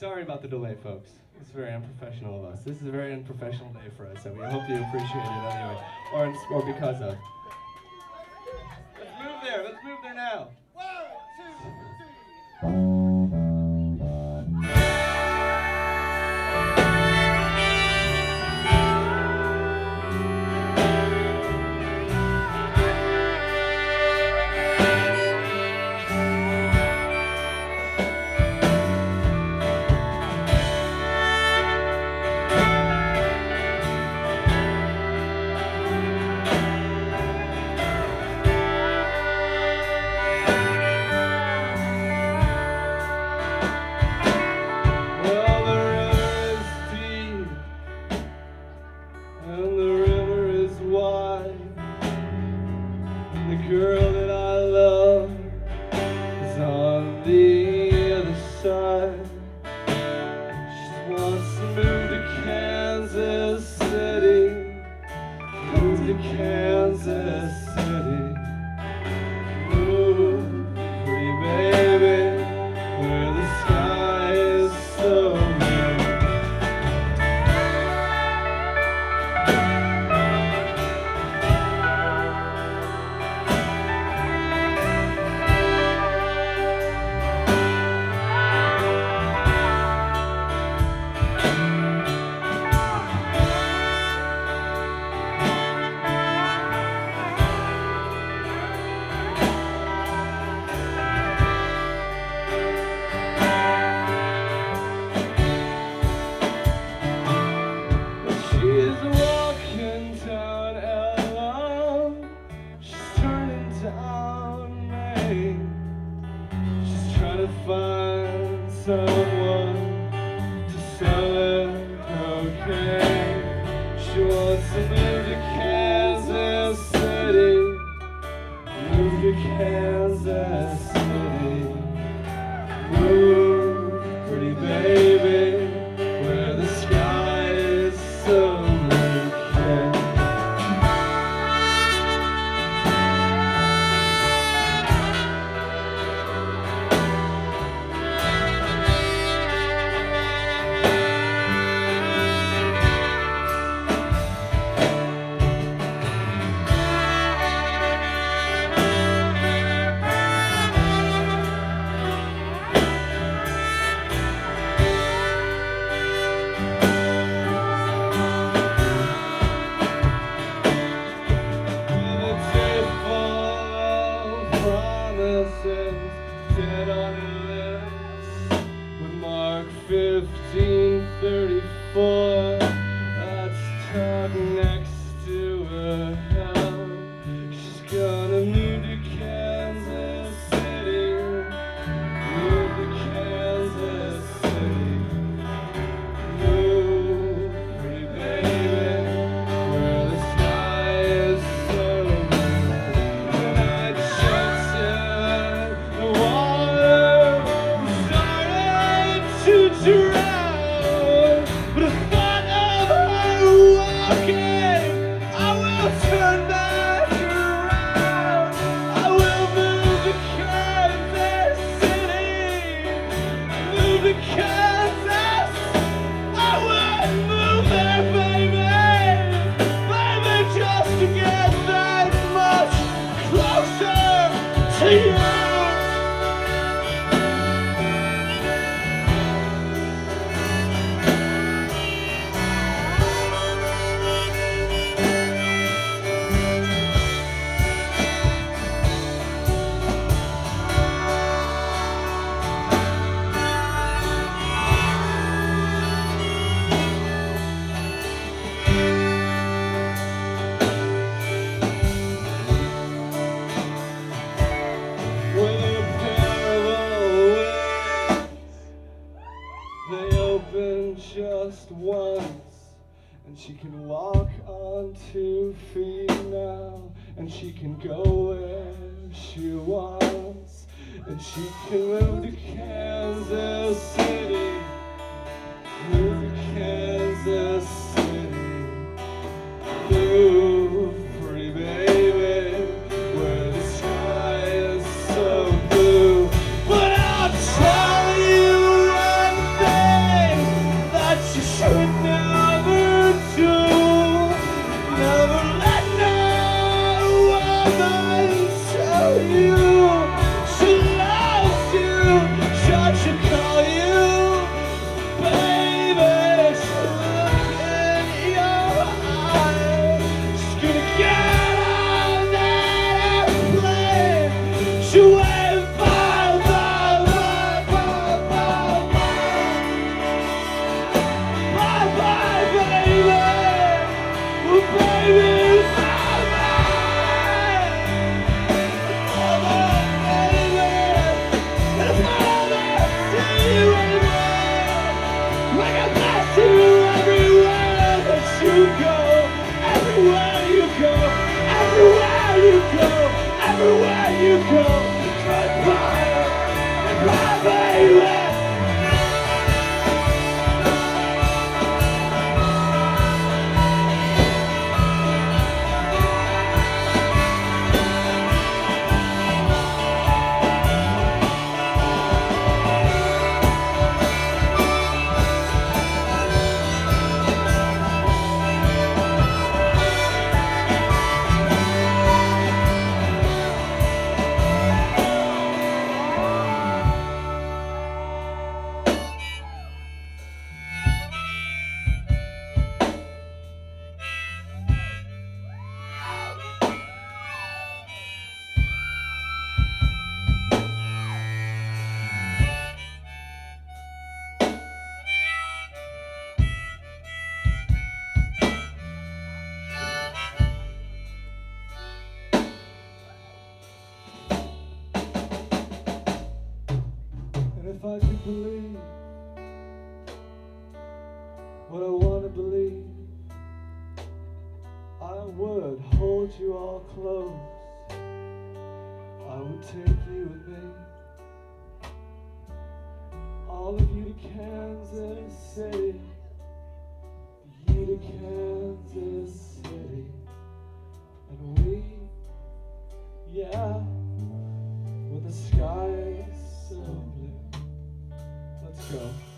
Sorry about the delay, folks. It's very unprofessional of us. This is a very unprofessional day for us, and we hope you appreciate it anyway, or because of. Let's move there. Let's move there now. 1, 2, 3. Girl that I love is on the other side. She wants to move to Kansas City, move to Kansas City. Move, pretty baby, where the sky is so blue. She's trying to find someone to sell her cocaine. She wants to move to Kansas City, move to Kansas City. Move, pretty baby, where the sky is so blue. Dead on her lips with Mark 1534. That's tucked next to her house. She's gonna move to Kansas City, move to Kansas City. Move, pretty baby, where the sky is so blue. When I jumped in the water, started to drown, but the thought of her walking, I will turn back around. I will move to Kansas City, move to Kansas. I will move there, baby, baby, just to get that much closer to you. They open just once, and she can walk on 2 feet now, and she can go where she wants, and she can move to Kansas City, move to Kansas City. Move, pretty baby, where the sky is so blue. But I'll tell you one thing. you go, drive by and drive away. If I could believe what I want to believe, I would hold you all close. I would take you with me, all of you to Kansas City, you to Kansas City, and we, yeah, with the sky so blue. Let's go.